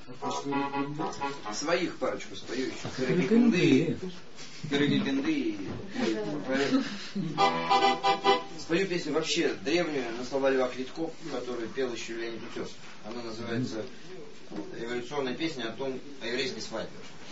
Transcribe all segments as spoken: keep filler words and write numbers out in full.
Своих парочку спою еще. Кырыгы-гынды. Кырыгы-гынды. Спою песню вообще древнюю на слова Льва Квитков, которую пел еще Леонид Утесов. Она называется «Революционная песня о том, о еврейской свадьбе».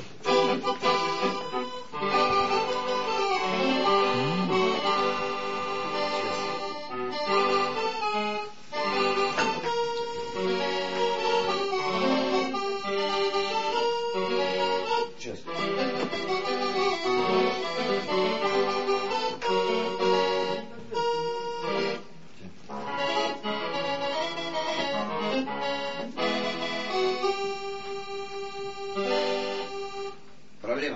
Проблема.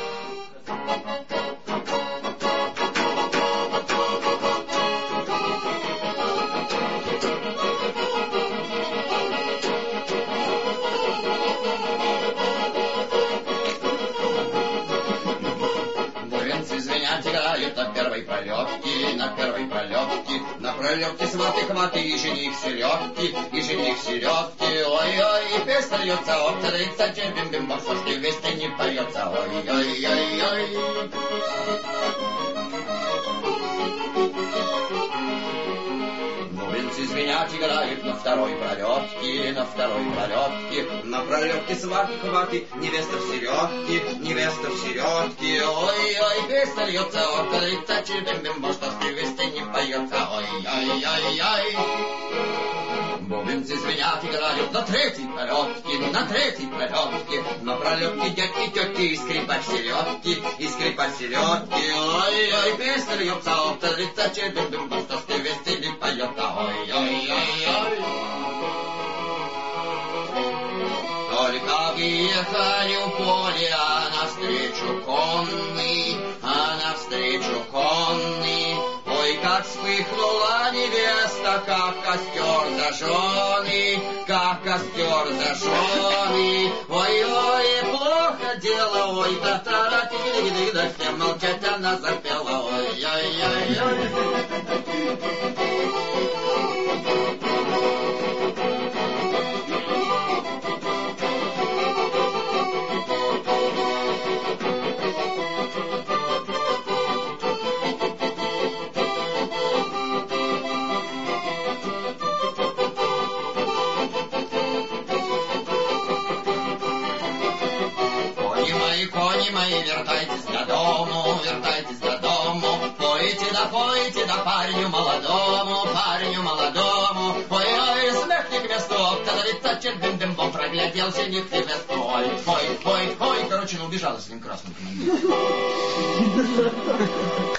Буренцы звенят, играют на первой пролетке, на первой пролетке, на пролетке сваты-кваты, и жених селедки, и жених селедки, ой-ой, и песня льется, от тридцати бим-бим-бом, что ж ты вместе не поется, ой-ой-ой-ой. Буренцы звенят, играют на второй пролетке, на второй пролетке, на пролетке сваты-кваты, невеста в середке, невеста в середке, ой-ой, песня льется, от тридцати бим-бим-бом, что ж ты вместе не поется, ой-ой-ой-ой. Бубенцы звенят, играют на третьей пролетке, на третьей пролетке, на пролетке дядьки, тетки, и скрипач селедки, и скрипач селедки, ой-ой, песня льется, от тридцати бим-бим-бом, что ж ты вместе не поется, ой-ой-ой-ой. Только въехали в поле, а навстречу конный, а навстречу конный. Ой, как вспыхнула невеста, как костер зажженный, как костер зажженный. Ой-ой, плохо дело, ой, та-та-ра-ти-ди-ди-ди, все молчать она запела, ой-ой-ой-ой. Кони мои, вертайтесь додому, вертайтесь додому, пойте да пойте да парню молодому, парню молодому. Ой-ой, смех не к месту, остановиться, чет-бим-бим-бом, прогляделся не к месту. Ой, ой, ой, ой, короче, ну убежала с этим красным командиром.